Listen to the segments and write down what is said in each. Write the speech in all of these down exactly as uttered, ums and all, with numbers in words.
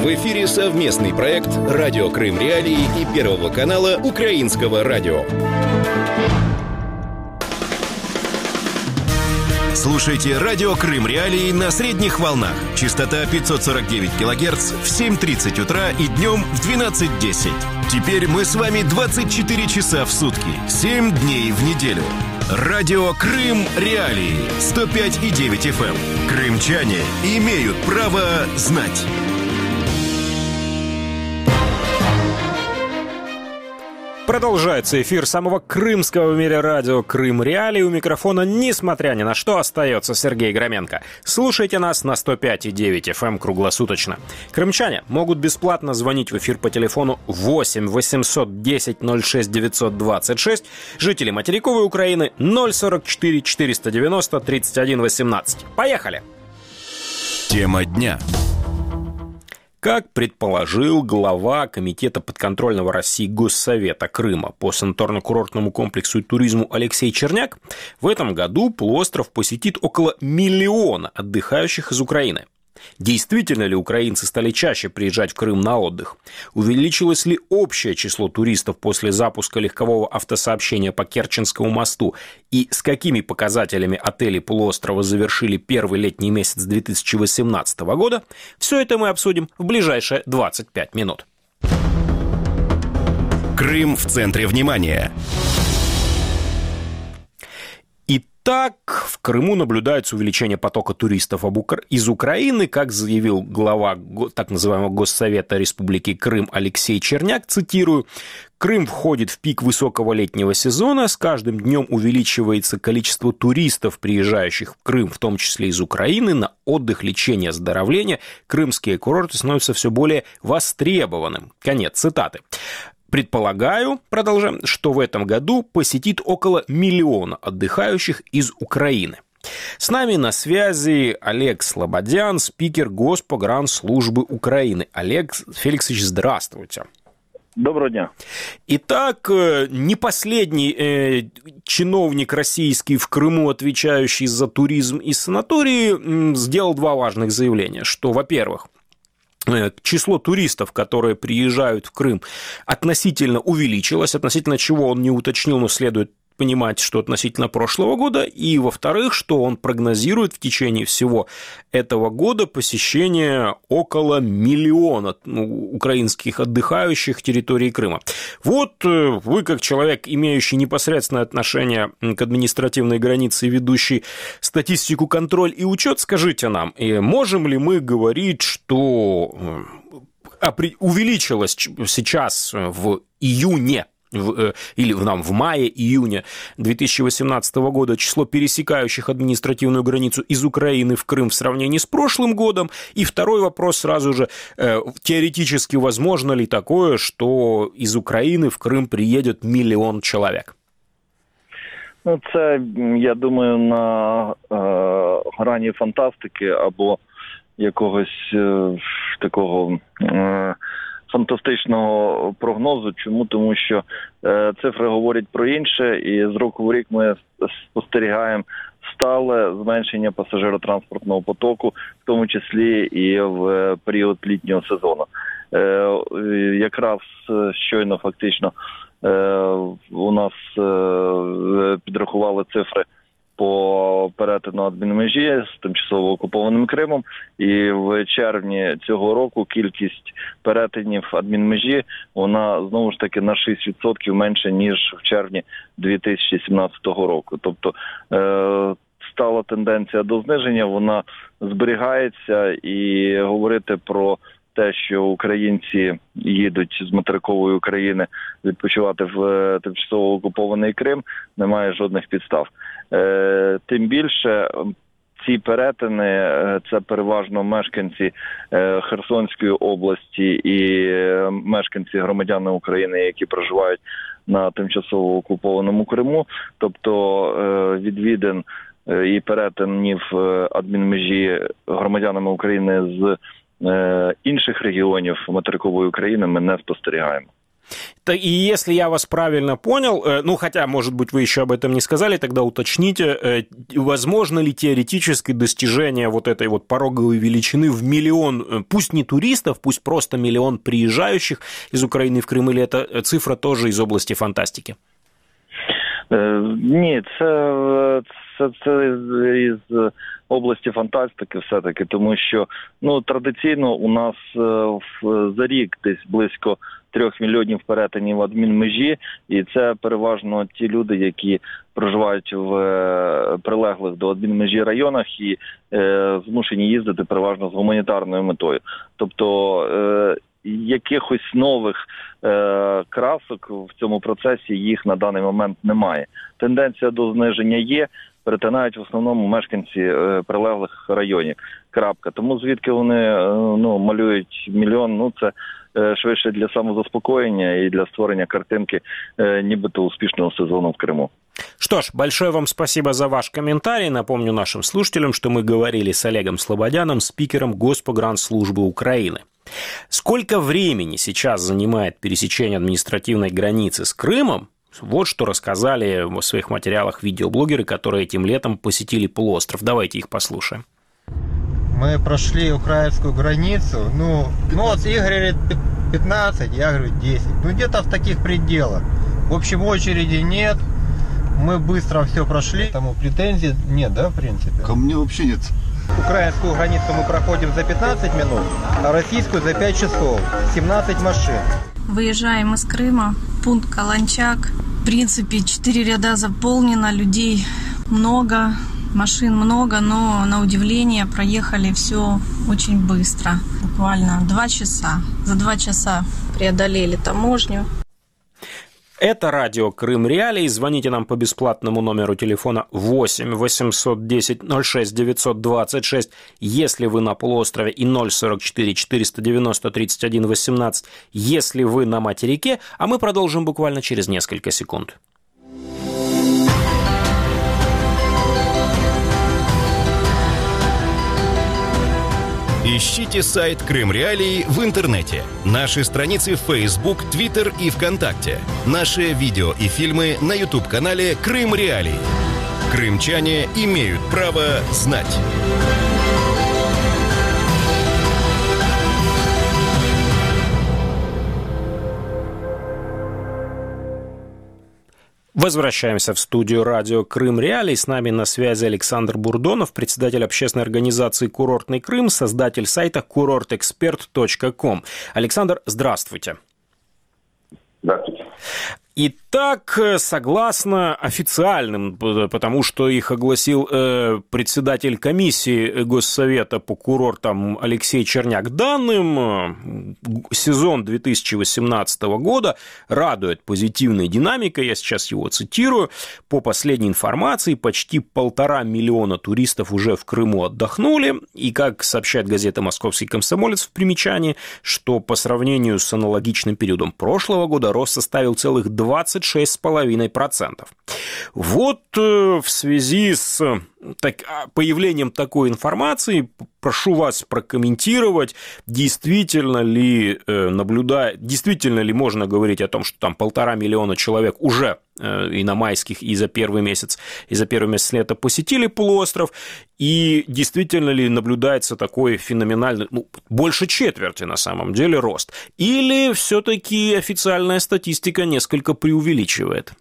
В эфире совместный проект «Радио Крым Реалии» и Первого канала Украинского радио. Слушайте «Радио Крым Реалии» на средних волнах. Частота пятьсот сорок девять килогерц в семь тридцать утра и днем в двенадцать десять. Теперь мы с вами двадцать четыре часа в сутки, семь дней в неделю. Радио Крым Реалии, сто пять и девять эф эм. Крымчане имеют право знать. Продолжается эфир самого крымского в мире радио «Крым Реалии». У микрофона, несмотря ни на что, остается Сергей Громенко. Слушайте нас на сто пять и девять эф эм круглосуточно. Крымчане могут бесплатно звонить в эфир по телефону восемь восемьсот десять ноль шесть девятьсот двадцать шесть. Жители материковой Украины ноль сорок четыре четыреста девяносто тридцать один восемнадцать. Поехали! Тема дня. Как предположил глава Комитета подконтрольного России Госсовета Крыма по санаторно-курортному комплексу и туризму Алексей Черняк, в этом году полуостров посетит около миллиона отдыхающих из Украины. Действительно ли украинцы стали чаще приезжать в Крым на отдых? Увеличилось ли общее число туристов после запуска легкового автосообщения по Керченскому мосту? И с какими показателями отели полуострова завершили первый летний месяц две тысячи восемнадцатого года? Все это мы обсудим в ближайшие двадцать пять минут. Крым в центре внимания. Так, в Крыму наблюдается увеличение потока туристов из Украины, как заявил глава так называемого Госсовета Республики Крым Алексей Черняк, цитирую: «Крым входит в пик высокого летнего сезона, с каждым днем увеличивается количество туристов, приезжающих в Крым, в том числе из Украины, на отдых, лечение, оздоровление. Крымские курорты становятся все более востребованным». Конец цитаты. Предполагаю, продолжаем, что в этом году посетит около миллиона отдыхающих из Украины. С нами на связи Олег Слободян, спикер Госпогранслужбы Украины. Олег Феликсович, здравствуйте. Доброго дня. Итак, не последний э, чиновник российский в Крыму, отвечающий за туризм и санатории, сделал два важных заявления, что, во-первых, число туристов, которые приезжают в Крым, относительно увеличилось, относительно чего он не уточнил, но следует понимать, что относительно прошлого года, и, во-вторых, что он прогнозирует в течение всего этого года посещение около миллиона ну, украинских отдыхающих территории Крыма. Вот вы, как человек, имеющий непосредственное отношение к административной границе, ведущий статистику, контроль и учет, скажите нам, можем ли мы говорить, что увеличилось сейчас в июне В, или нам в мае-июне две тысячи восемнадцатого года число пересекающих административную границу из Украины в Крым в сравнении с прошлым годом? И второй вопрос сразу же, э, теоретически возможно ли такое, что из Украины в Крым приедет миллион человек? Ну, це, я думаю, на е, грані фантастики або якогось е, такого е, фантастичного прогнозу. Чому? Тому що е, цифри говорять про інше, і з року в рік ми спостерігаємо стале зменшення пасажиротранспортного потоку, в тому числі і в період літнього сезону. Е, якраз щойно фактично е, у нас е, підрахували цифри по перетину адмінмежі з тимчасово окупованим Кримом, і в червні цього року кількість перетинів адмінмежі, вона знову ж таки на шість відсотків менше, ніж в червні дві тисячі сімнадцятого року. Тобто е- стала тенденція до зниження, вона зберігається, і говорити про те, що українці їдуть з материкової України відпочивати в тимчасово окупований Крим, немає жодних підстав. Е, тим більше ці перетини – це переважно мешканці е, Херсонської області і мешканці громадяни України, які проживають на тимчасово окупованому Криму. Тобто е, відвідин е, і перетинів адмінмежі громадянами України з інших регіонів материкової України ми не спостерігаємо. И если я вас правильно понял, ну, хотя, может быть, вы еще об этом не сказали, тогда уточните, возможно ли теоретически достижение вот этой вот пороговой величины в миллион, пусть не туристов, пусть просто миллион приезжающих из Украины в Крым, или эта цифра тоже из области фантастики? Ні, це, це, це із області фантастики все-таки, тому що ну, традиційно у нас в, за рік десь близько трьох мільйонів перетинів адмінмежі, і це переважно ті люди, які проживають в прилеглих до адмінмежі районах і е, змушені їздити переважно з гуманітарною метою. Тобто е, якихось нових е, красок в цьому процесі їх на даний момент немає. Тенденція до зниження є, перетинають в основному мешканці е, прилеглих районів. Крапка. Тому звідки вони е, ну, малюють мільйон, ну це е, швидше для самозаспокоєння і для створення картинки е, нібито успішного сезону в Криму. Что ж, большое вам спасибо за ваш комментарий. Напомню нашим слушателям, что мы говорили с Олегом Слободяном, спикером Госпогранслужбы Украины. Сколько времени сейчас занимает пересечение административной границы с Крымом? Вот что рассказали в своих материалах видеоблогеры, которые этим летом посетили полуостров. Давайте их послушаем. Мы прошли украинскую границу, ну, ну вот Игорь говорит пятнадцать, я говорю десять. Ну где-то в таких пределах. В общем, очереди нет. Мы быстро все прошли. Тому претензий нет, да, в принципе? Ко мне вообще нет. Украинскую границу мы проходим за пятнадцать минут, а российскую за пять часов. семнадцать машин. Выезжаем из Крыма, пункт Каланчак. В принципе, четыре ряда заполнено, людей много, машин много, но на удивление проехали все очень быстро. Буквально два часа. За два часа преодолели таможню. Это радио Крым Реалии. Звоните нам по бесплатному номеру телефона восемь восемьсот десять ноль шесть девятьсот двадцать шесть, если вы на полуострове, и ноль сорок четыре четыреста девяносто тридцать один восемнадцать, если вы на материке, а мы продолжим буквально через несколько секунд. Ищите сайт Крым Реалии в интернете, наши страницы в Facebook, Twitter и ВКонтакте, наши видео и фильмы на YouTube-канале Крым Реалии. Крымчане имеют право знать. Возвращаемся в студию радио Крым Реалии. С нами на связи Александр Бурдонов, председатель общественной организации «Курортный Крым», создатель сайта курорт эксперт точка ком. Александр, здравствуйте. Здравствуйте. Итак, согласно официальным, потому что их огласил э, председатель комиссии Госсовета по курортам Алексей Черняк, данным, сезон две тысячи восемнадцатого года радует позитивной динамикой, я сейчас его цитирую, по последней информации, почти полтора миллиона туристов уже в Крыму отдохнули, и, как сообщает газета «Московский комсомолец» в примечании, что по сравнению с аналогичным периодом прошлого года рост составил целых двадцать шесть целых пять десятых процента. Вот в связи с так, появлением такой информации прошу вас прокомментировать, действительно ли наблюдая, действительно ли можно говорить о том, что там полтора миллиона человек уже и на майских, и за первый месяц, и за первый месяц лета посетили полуостров, и действительно ли наблюдается такой феноменальный, ну, больше четверти на самом деле рост, или все-таки официальная статистика несколько преувеличивает?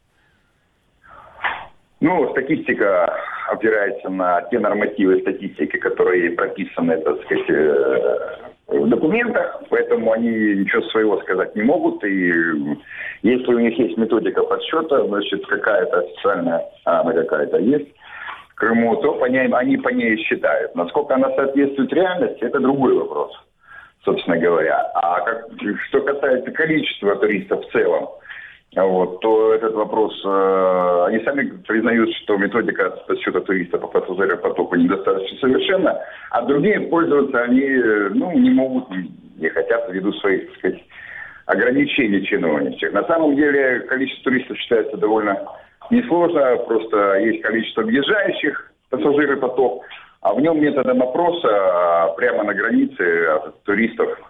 Ну, статистика опирается на те нормативы статистики, которые прописаны, так сказать, в документах, поэтому они ничего своего сказать не могут, и если у них есть методика подсчета, значит, какая-то официальная, она какая-то есть в Крыму, то по ней, они по ней считают. Насколько она соответствует реальности, это другой вопрос, собственно говоря. А как, что касается количества туристов в целом, вот, то этот вопрос, э, они сами признают, что методика подсчета туристов по пассажиропотоку недостаточно совершенна, а другие пользоваться они ну, не могут, не хотят ввиду своих, так сказать, ограничений чиновничьих. На самом деле количество туристов считается довольно несложно, просто есть количество въезжающих пассажиропоток, а в нем методом опроса прямо на границе туристов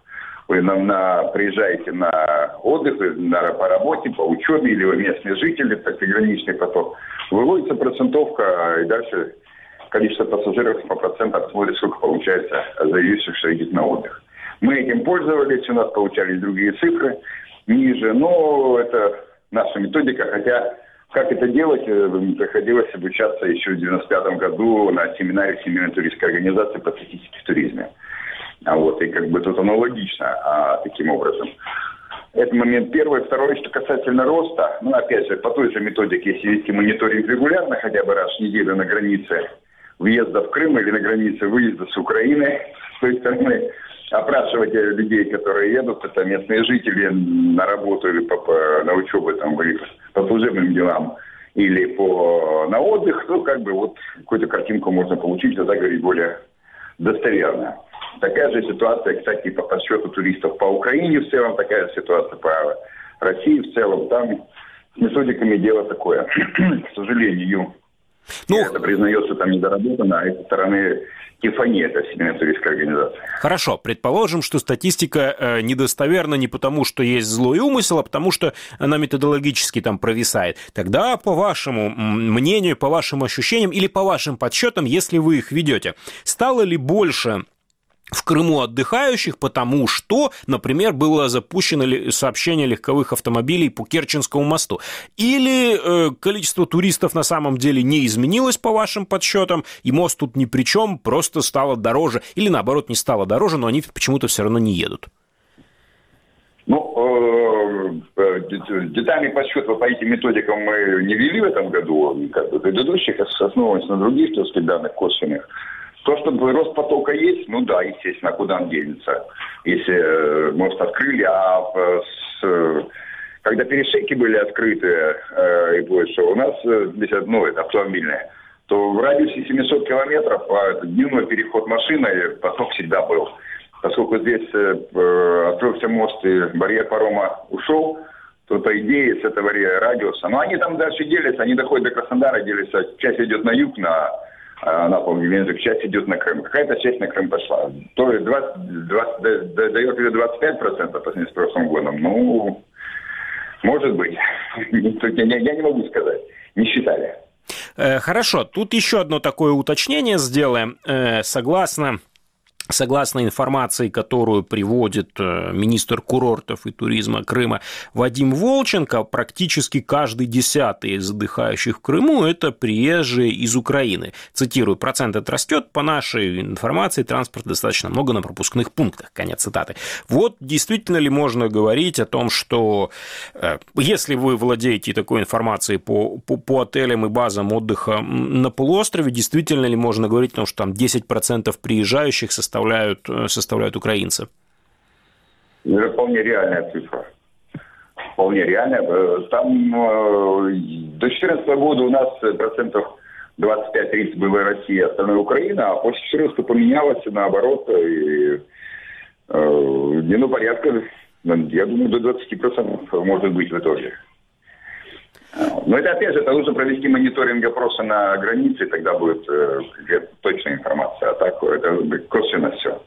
вы на, на, приезжаете на отдых, на, по работе, по учебе, или вы местные жители, так приграничный поток, выводится процентовка, и дальше количество пассажиров по процентам смотрит, сколько получается заявивших, что идет на отдых. Мы этим пользовались, у нас получались другие цифры, ниже, но это наша методика, хотя как это делать, приходилось обучаться еще в девяносто пятом году на семинаре Всемирной туристской организации по статистике в туризме. А вот, и как бы тут аналогично а, таким образом. Это момент первый. Второй, что касательно роста, ну, опять же, по той же методике, если вести мониторинг регулярно, хотя бы раз в неделю на границе въезда в Крым или на границе выезда с Украины, с той стороны, опрашивать людей, которые едут, это местные жители на работу или по, по, на учебу, там, или по служебным делам, или по, на отдых, ну, как бы вот какую-то картинку можно получить, тогда говорить более достоверно. Такая же ситуация, кстати, по подсчету туристов по Украине в целом, такая же ситуация по России в целом. Там с методиками дело такое. К сожалению, ну, это признается там недоработано, а с стороны ТИФАНИ, это Всемирная туристская организация. Хорошо, предположим, что статистика э, недостоверна не потому, что есть злой умысел, а потому что она методологически там провисает. Тогда, по вашему мнению, по вашим ощущениям или по вашим подсчетам, если вы их ведете, стало ли больше в Крыму отдыхающих, потому что, например, было запущено сообщение легковых автомобилей по Керченскому мосту? Или э, количество туристов на самом деле не изменилось по вашим подсчетам, и мост тут ни при чем, просто стало дороже, или наоборот не стало дороже, но они почему-то все равно не едут? Ну, э, детальный подсчет по этим методикам мы не вели в этом году, как бы предыдущих, основываясь на других, так сказать, данных косвенных. То, что рост потока есть, ну да, естественно, куда он денется, если э, мост открыли, а э, с, когда перешейки были открыты э, и больше, у нас э, здесь одно, это автомобильное, то в радиусе семьсот километров а, дневной переход машины, поток всегда был. Поскольку здесь э, открылся мост и барьер парома ушел, то по идее с этого радиуса, но они там дальше делятся, они доходят до Краснодара, делятся, часть идет на юг, на на полгенеральных, часть идет на Крым. Какая-то часть на Крым пошла. То есть двадцать, двадцать, дает ли двадцать пять процентов по сравнению с прошлым годом? Ну, может быть. Я не могу сказать. Не считали. Хорошо. Тут еще одно такое уточнение сделаем. Согласно... Согласно информации, которую приводит министр курортов и туризма Крыма Вадим Волченко, практически каждый десятый из отдыхающих в Крыму – это приезжие из Украины. Цитирую, процент этот растет, по нашей информации транспорта достаточно много на пропускных пунктах. Конец цитаты. Вот действительно ли можно говорить о том, что если вы владеете такой информацией по, по, по отелям и базам отдыха на полуострове, действительно ли можно говорить о том, что там десять процентов приезжающих составляют Составляют, составляют украинцы? Это вполне реальная цифра. Вполне реальная. Там э, до две тысячи четырнадцатого года у нас процентов двадцать пять тридцать было Россия, остальное Украина, а после две тысячи четырнадцатого поменялось наоборот. И, э, ну, порядка, я думаю, до двадцати процентов может быть в итоге. Но это, опять же, это нужно провести мониторинг опроса на границе, и тогда будет э, точная информация. А так это косвенно все.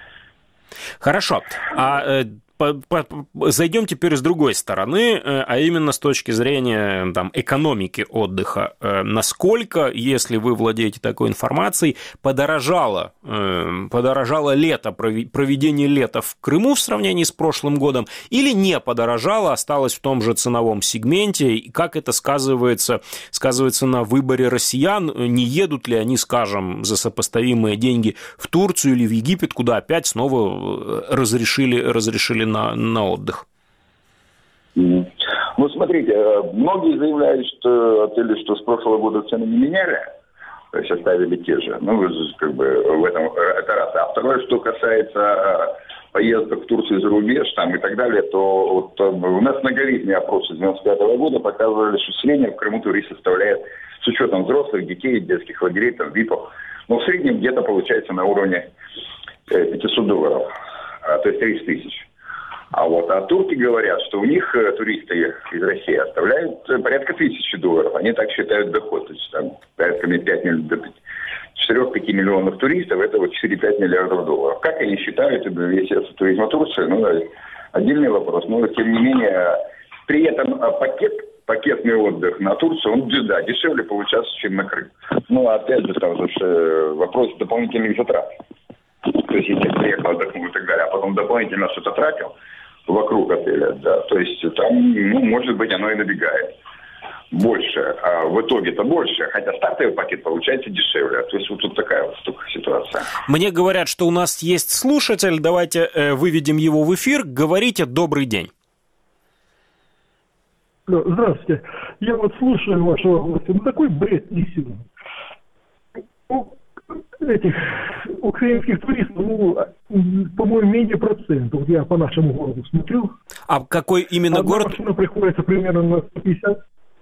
Хорошо. А э, по, по, зайдем теперь с другой стороны, э, а именно с точки зрения там, экономики отдыха. Э, насколько, если вы владеете такой информацией, подорожало, э, подорожало лето, проведение лета в Крыму в сравнении с прошлым годом, или не подорожало, осталось в том же ценовом сегменте, и как это сказывается, сказывается на выборе россиян, не едут ли они, скажем, за сопоставимые деньги в Турцию или в Египет, куда опять снова разрешили, разрешили на, на отдых? Ну, смотрите, многие заявляют, что отели, что с прошлого года цены не меняли, то есть оставили те же. Ну, как бы в этом это раз. А второе, что касается поездок в Турцию за рубеж там и так далее, то вот, у нас многолетние опросы с девяносто пятого года показывали, что среднем в Крыму турист составляет, с учетом взрослых, детей, детских лагерей, там, ВИПов, но в среднем где-то получается на уровне пятьсот долларов, то есть тридцать тысяч. А вот а турки говорят, что у них туристы из России оставляют порядка тысячи долларов. Они так считают доход. То есть там порядка пять четыре-пять миллионов туристов, это вот четыре-пять миллиардов долларов. Как они считают весь туризм Турции, ну, отдельный вопрос. Но, тем не менее, при этом пакет, пакетный отдых на Турцию, он, да, дешевле получается, чем на Крым. Ну, опять же, там же вопрос дополнительных затрат. То есть, если я приехал, отдохнул и так далее, а потом дополнительно что-то тратил вокруг отеля, да, то есть там, ну, может быть, оно и набегает больше, а в итоге-то больше, хотя стартовый пакет получается дешевле. То есть вот тут такая вот ситуация. Мне говорят, что у нас есть слушатель, давайте э, выведем его в эфир. Говорите, добрый день. Здравствуйте. Я вот слушаю вашего гостя, ну такой бред несет. Этих украинских туристов, ну, по-моему, менее процентов. Я по нашему городу смотрю. А какой именно Одна город? машина приходится примерно на сто пятьдесят.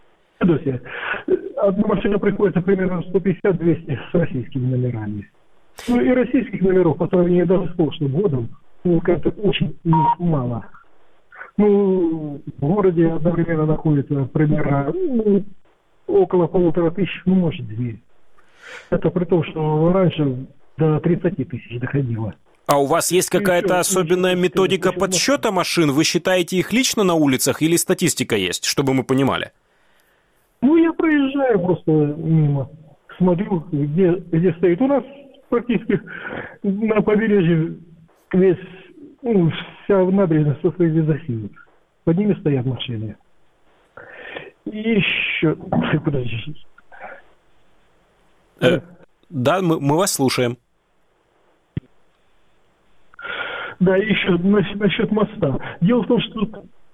Одна машина приходится примерно сто пятьдесят-двести с российскими номерами. Ну и российских номеров по сравнению даже с прошлым годом, ну, как-то очень мало. Ну, в городе одновременно находится примерно ну, около полутора тысяч, ну, может, две. Это при том, что раньше до тридцати тысяч доходило. А у вас есть какая-то особенная методика подсчета машин? Вы считаете их лично на улицах или статистика есть, чтобы мы понимали? Ну, я проезжаю просто мимо, смотрю, где, где стоит. У нас практически на побережье весь, ну, вся набережная состоит из засилок. Под ними стоят машины. И еще... Подожди. Э, да, мы, мы вас слушаем. Да, еще насчет моста. Дело в том, что,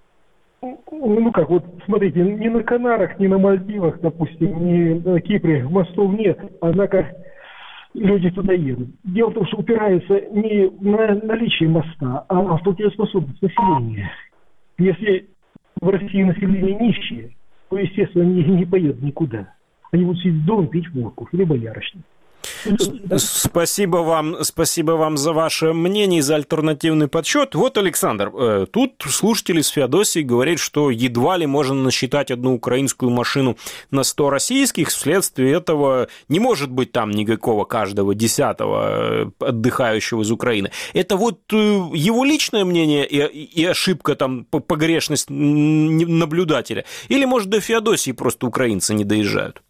ну как, вот смотрите, ни на Канарах, ни на Мальдивах, допустим, ни на Кипре мостов нет, однако люди туда едут. Дело в том, что упирается не на наличие моста, а на платежеспособность населения. Если в России население нищее, то, естественно, не, не поедут никуда. Они будут сидеть дома, пить водку, либо ярочник. Спасибо вам, спасибо вам за ваше мнение и за альтернативный подсчет. Вот, Александр, э, тут слушатель из Феодосии говорит, что едва ли можно насчитать одну украинскую машину на сто российских, вследствие этого не может быть там никакого каждого десятого отдыхающего из Украины. Это вот э, его личное мнение и, и ошибка, там, погрешность наблюдателя? Или, может, до Феодосии просто украинцы не доезжают?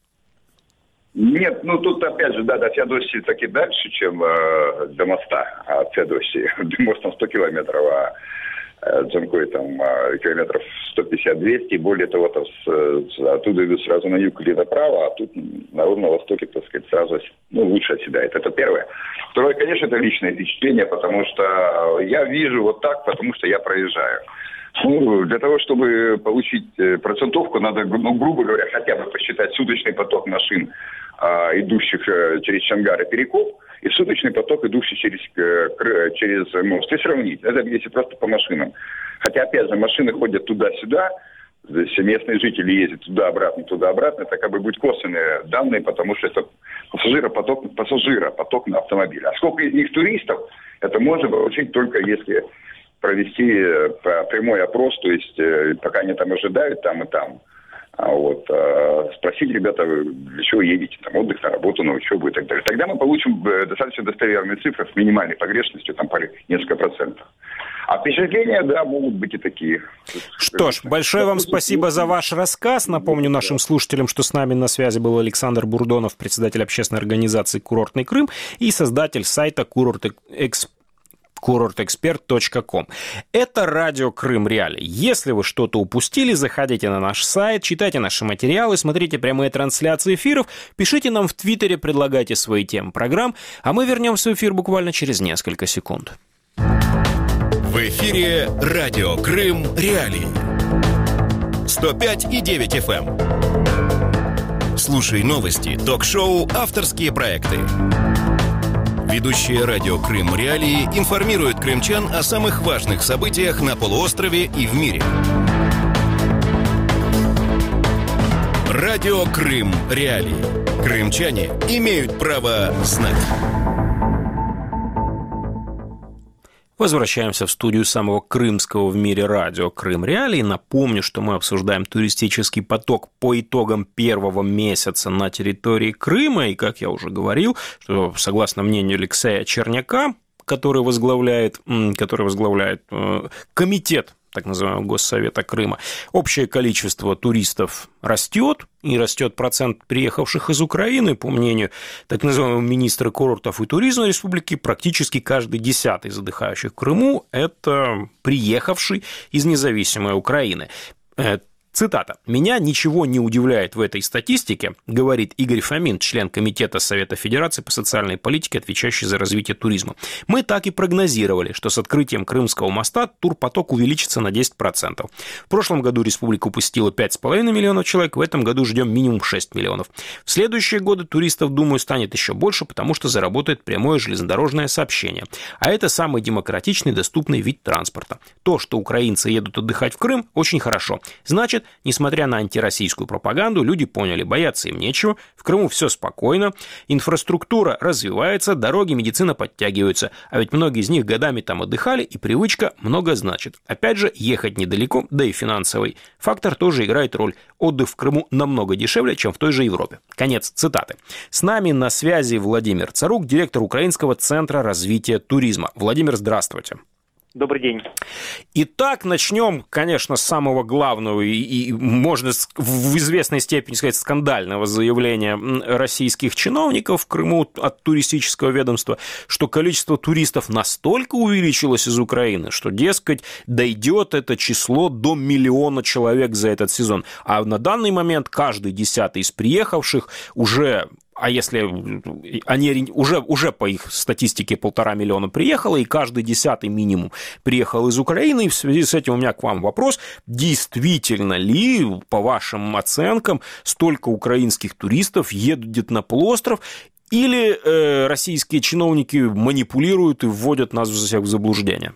Нет, ну тут опять же, да, до Феодосии таки дальше, чем э, до моста от Феодосии. Мост там сто километров, а э, Джанкой там э, километров сто пятьдесят-двести. Более того, там с, с, оттуда идут сразу на юг или направо, а тут на ровном востоке, так сказать, сразу ну, лучше оседает. Это первое. Второе, конечно, это личное впечатление, потому что я вижу вот так, потому что я проезжаю. Ну, для того, чтобы получить процентовку, надо, ну, грубо говоря, хотя бы посчитать суточный поток машин, а, идущих а, через Чонгар и Перекоп, и суточный поток, идущий через, а, через мост, и сравнить. Это если просто по машинам. Хотя, опять же, машины ходят туда-сюда, здесь местные жители ездят туда-обратно, туда-обратно, это как бы будут косвенные данные, потому что это пассажиропоток, пассажиропоток на автомобиле. А сколько из них туристов, это можно получить только если... провести прямой опрос, то есть пока они там ожидают, там и там. А вот, спросить, ребята, для чего едете, там, отдых, на работу, на учебу и так далее. Тогда мы получим достаточно достоверные цифры с минимальной погрешностью, там, по несколько процентов. А впечатления, да, могут быть и такие. Что ж, большое вам спасибо за ваш рассказ. Напомню нашим слушателям, что с нами на связи был Александр Бурдонов, председатель общественной организации «Курортный Крым» и создатель сайта «Курорт Эксперт». курорт эксперт точка ком. Это радио Крым Реалии. Если вы что-то упустили, заходите на наш сайт, читайте наши материалы, смотрите прямые трансляции эфиров, пишите нам в Твиттере, предлагайте свои темы программ, а мы вернемся в эфир буквально через несколько секунд. В эфире радио Крым Реалии. сто пять и девять эф эм. Слушай новости, ток-шоу, авторские проекты. Ведущие радио Крым Реалии информируют крымчан о самых важных событиях на полуострове и в мире. Радио Крым Реалии. Крымчане имеют право знать. Возвращаемся в студию самого крымского в мире радио «Крым Реалии». Напомню, что мы обсуждаем туристический поток по итогам первого месяца на территории Крыма. И, как я уже говорил, что согласно мнению Алексея Черняка, который возглавляет, который возглавляет комитет так называемого Госсовета Крыма, общее количество туристов растет, и растет процент приехавших из Украины. По мнению так называемого министра курортов и туризма республики, практически каждый десятый из отдыхающих в Крыму – это приехавший из независимой Украины. Цитата. «Меня ничего не удивляет в этой статистике, говорит Игорь Фомин, член Комитета Совета Федерации по социальной политике, отвечающий за развитие туризма. Мы так и прогнозировали, что с открытием Крымского моста турпоток увеличится на десять процентов. В прошлом году республика упустила пять с половиной миллионов человек, в этом году ждем минимум шесть миллионов. В следующие годы туристов, думаю, станет еще больше, потому что заработает прямое железнодорожное сообщение. А это самый демократичный, доступный вид транспорта. То, что украинцы едут отдыхать в Крым, очень хорошо. Значит, несмотря на антироссийскую пропаганду, люди поняли, бояться им нечего, в Крыму все спокойно, инфраструктура развивается, дороги, медицина подтягиваются, а ведь многие из них годами там отдыхали, и привычка много значит. Опять же, ехать недалеко, да и финансовый фактор тоже играет роль. Отдых в Крыму намного дешевле, чем в той же Европе». Конец цитаты. С нами на связи Владимир Царук, директор Украинского центра развития туризма. Владимир, здравствуйте. Добрый день. Итак, начнем, конечно, с самого главного и, и, можно в известной степени сказать, скандального заявления российских чиновников в Крыму от туристического ведомства, что количество туристов настолько увеличилось из Украины, что, дескать, дойдет это число до миллиона человек за этот сезон. А на данный момент каждый десятый из приехавших уже... А если они уже, уже по их статистике полтора миллиона приехало, и каждый десятый минимум приехал из Украины, и в связи с этим у меня к вам вопрос, действительно ли, по вашим оценкам, столько украинских туристов едут на полуостров, или э, российские чиновники манипулируют и вводят нас всех в заблуждение?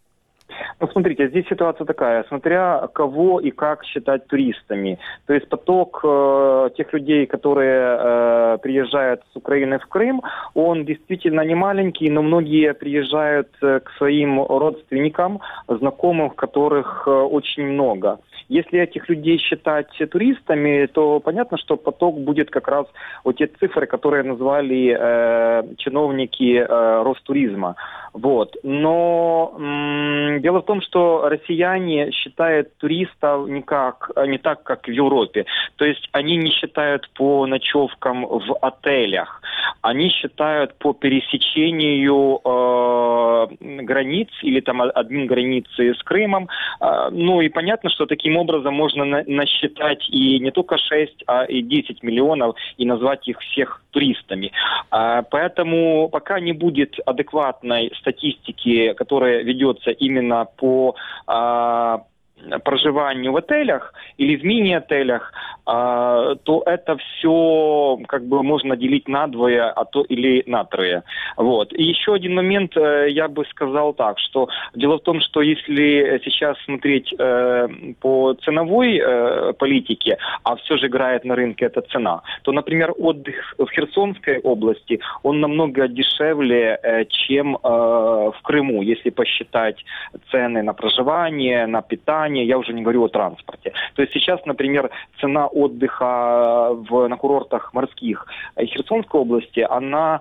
Ну, смотрите, здесь ситуация такая, смотря кого и как считать туристами. То есть поток э, тех людей, которые э, приезжают с Украины в Крым, он действительно не маленький, но многие приезжают э, к своим родственникам, знакомым, которых э, очень много. Если этих людей считать туристами, то понятно, что поток будет как раз вот те цифры, которые назвали э, чиновники э, Ростуризма. Вот. Но м- дело в том, что россияне считают туристов не, как, не так, как в Европе. То есть они не считают по ночевкам в отелях. Они считают по пересечению э, границ или там админ границы с Крымом. Э, ну и понятно, что таким образом можно на- насчитать и не только шесть, а и десять миллионов и назвать их всех туристами. Э, поэтому пока не будет адекватной статистики, которая ведется именно по э, проживанию в отелях или в мини-отелях, э, то это все как бы можно делить на двое, а то или на трое. Вот. И еще один момент, э, я бы сказал так, что дело в том, что если сейчас смотреть э, по ценовой э, политике, а все же играет на рынке эта цена, то, например, отдых в Херсонской области, он намного дешевле, э, чем э, в Крыму, если посчитать цены на проживание, на питание, я уже не говорю о транспорте. То есть сейчас, например, цена отдыха в, на курортах морских Херсонской области, она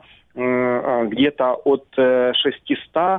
где-то от шестисот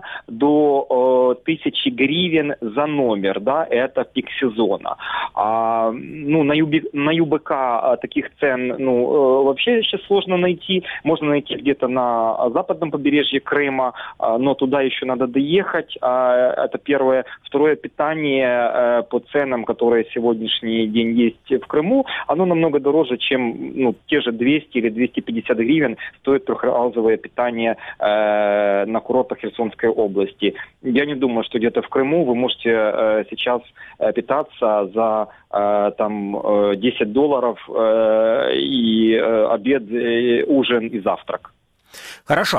до тысячи гривен за номер, да, это пик сезона. А, ну, на, ЮБ, на ЮБК таких цен, ну, вообще сейчас сложно найти. Можно найти где-то на западном побережье Крыма, но туда еще надо доехать. Это первое. Второе, питание по ценам, которые сегодняшний день есть в Крыму, оно намного дороже, чем, ну, те же двести или двести пятьдесят гривен стоит трехразовый питание э, на курортах Херсонской области. Я не думаю, что где-то в Крыму вы можете э, сейчас э, питаться за э, там, э, десять долларов э, и э, обед, э, ужин и завтрак. Хорошо.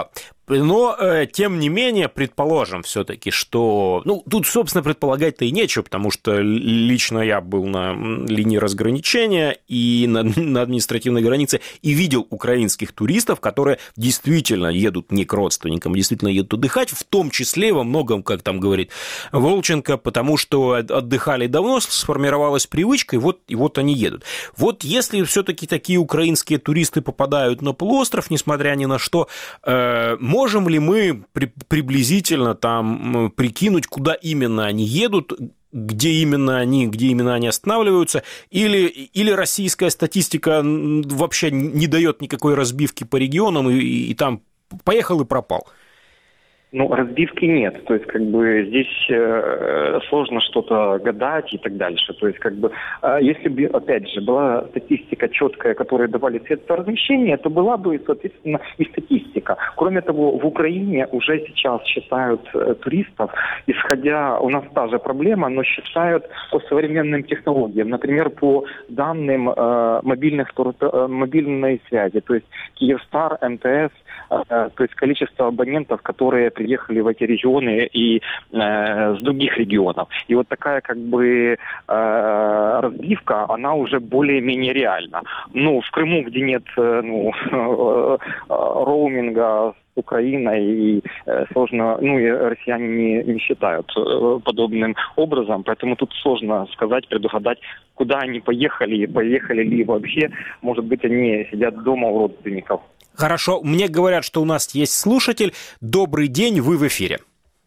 Но, э, тем не менее, предположим все-таки, что... Ну, тут, собственно, предполагать-то и нечего, потому что лично я был на линии разграничения и на, на административной границе и видел украинских туристов, которые действительно едут не к родственникам, действительно едут отдыхать, в том числе во многом, как там говорит Волченко, потому что отдыхали давно, сформировалась привычка, и вот, и вот они едут. Вот если все-таки такие украинские туристы попадают на полуостров, несмотря ни на что, э, можем ли мы при, приблизительно там прикинуть, куда именно они едут, где именно они, где именно они останавливаются, или, или российская статистика вообще не дает никакой разбивки по регионам, и, и там поехал и пропал? Ну, разбивки нет. То есть, как бы, здесь э, сложно что-то гадать и так дальше. То есть, как бы, э, если бы, опять же, была статистика четкая, которую давали средства размещения, то была бы, соответственно, и статистика. Кроме того, в Украине уже сейчас считают э, туристов, исходя, у нас та же проблема, но считают по современным технологиям. Например, по данным э, мобильных, э, мобильной связи. То есть, Киевстар, эм тэ эс, э, то есть, количество абонентов, которые приехали в эти регионы и э, с других регионов. И вот такая как бы э, разбивка, она уже более-менее реальна. Ну, в Крыму, где нет э, ну, э, роуминга с Украиной, и э, сложно, ну, и россияне не, не считают э, подобным образом, поэтому тут сложно сказать, предугадать, куда они поехали, поехали ли вообще. Может быть, они сидят дома у родственников. Хорошо, мне говорят, что у нас есть слушатель. Добрый день, вы в эфире.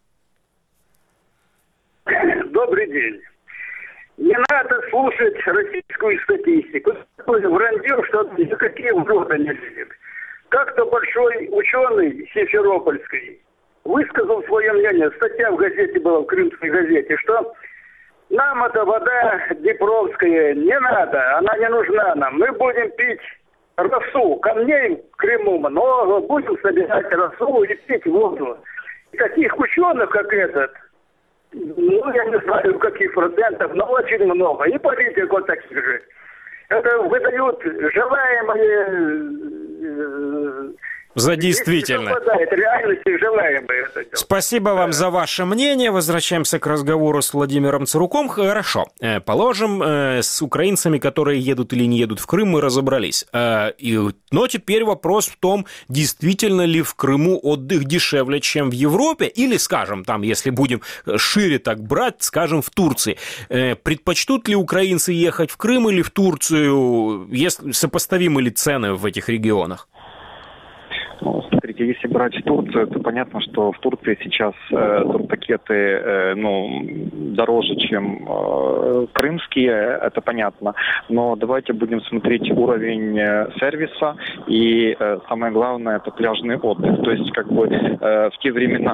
Добрый день. Не надо слушать российскую статистику. Вранье, что никакие врода не видит. Как-то большой ученый Симферопольский высказал свое мнение. Статья в газете была, в Крымской газете, что нам эта вода Днепровская не надо, она не нужна нам. Мы будем пить росу. Камней в Крыму много, будем собирать росу и пить воду. И таких ученых, как этот, ну, я не знаю, каких процентов, но очень много. И политиков таких же. Это выдают желаемые... За действительно. Спасибо вам за ваше мнение. Возвращаемся к разговору с Владимиром Царуком. Хорошо. Положим, с украинцами, которые едут или не едут в Крым, мы разобрались. Но теперь вопрос в том, действительно ли в Крыму отдых дешевле, чем в Европе, или, скажем, там, если будем шире так брать, скажем, в Турции. Предпочтут ли украинцы ехать в Крым или в Турцию? Сопоставимы ли цены в этих регионах? Ну, смотрите, если брать Турцию, то понятно, что в Турции сейчас э, турпакеты э, ну, дороже, чем э, крымские, это понятно. Но давайте будем смотреть уровень э, сервиса и э, самое главное, это пляжный отдых. То есть, как бы э, в те времена,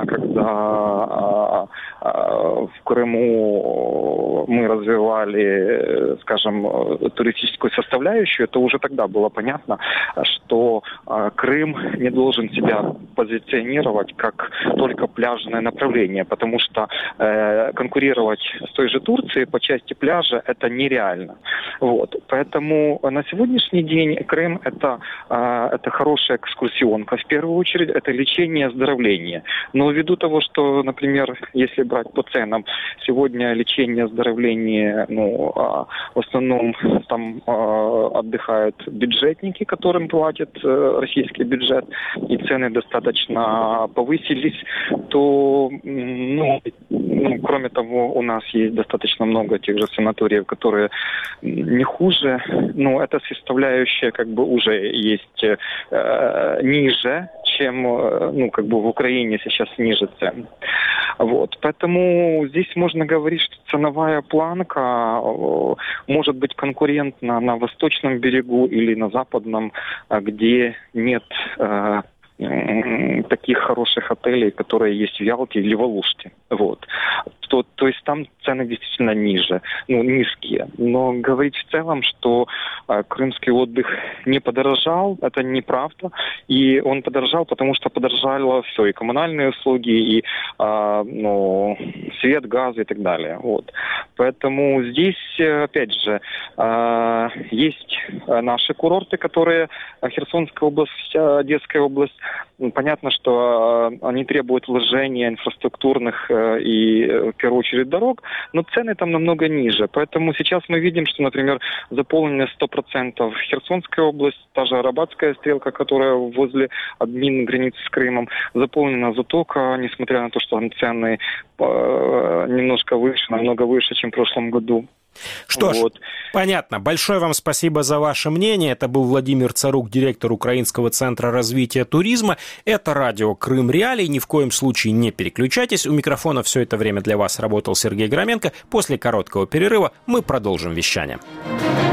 когда э, э, в Крыму мы развивали, э, скажем, туристическую составляющую, то уже тогда было понятно, что э, Крым не должен себя позиционировать как только пляжное направление, потому что э, конкурировать с той же Турцией по части пляжа это нереально. Вот. Поэтому на сегодняшний день Крым это, э, это хорошая экскурсионка. В первую очередь это лечение, оздоровление. Но ввиду того, что, например, если брать по ценам, сегодня лечение, оздоровление, ну, э, в основном там э, отдыхают бюджетники, которым платит э, российский бюджет, и цены достаточно повысились, то, ну, ну, кроме того, у нас есть достаточно много тех же санаториев, которые не хуже, но эта составляющая как бы уже есть э, ниже, чем, ну, как бы в Украине сейчас ниже цен. Вот. Поэтому здесь можно говорить, что ценовая планка может быть конкурентна на восточном берегу или на западном, где нет э, таких хороших отелей, которые есть в Ялте или в Алуште. Вот. То, то есть там цены действительно ниже, ну, низкие. Но говорить в целом, что э, крымский отдых не подорожал, это неправда. И он подорожал, потому что подорожало все, и коммунальные услуги, и э, ну, свет, газ и так далее. Вот. Поэтому здесь, опять же, есть наши курорты, которые Херсонская область, Одесская область. Понятно, что они требуют вложения инфраструктурных и, в первую очередь, дорог, но цены там намного ниже. Поэтому сейчас мы видим, что, например, заполнена сто процентов Херсонская область, та же Арабатская стрелка, которая возле админ границы с Крымом, заполнена Затока, несмотря на то, что там цены немножко выше, намного выше, чем в прошлом году. Что ж, вот. Понятно. Большое вам спасибо за ваше мнение. Это был Владимир Царук, директор Украинского центра развития туризма. Это радио «Крым Реалии». Ни в коем случае не переключайтесь. У микрофона все это время для вас работал Сергей Громенко. После короткого перерыва мы продолжим вещание.